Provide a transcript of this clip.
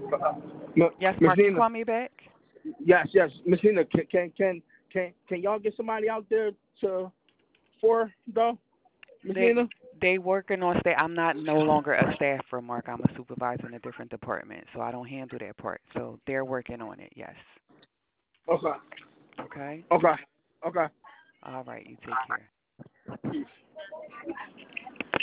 Yes, Miss Mark, you Nina. call me back? Yes. Miss Nina, can y'all get somebody out there to for though? Miss They Nina. they working on stay. I'm not no longer a staffer, Mark. I'm a supervisor in a different department, so I don't handle that part. So they're working on it. Yes. Okay. Okay. Okay. Okay. All right. You take care.